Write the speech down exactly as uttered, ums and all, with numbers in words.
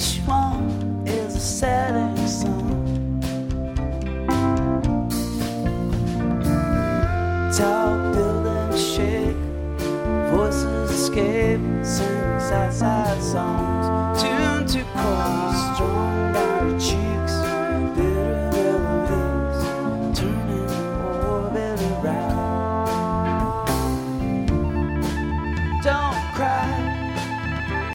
Each one is a setting sun. Tall buildings shake, voices escape, sing sad, sad songs, tuned to chords.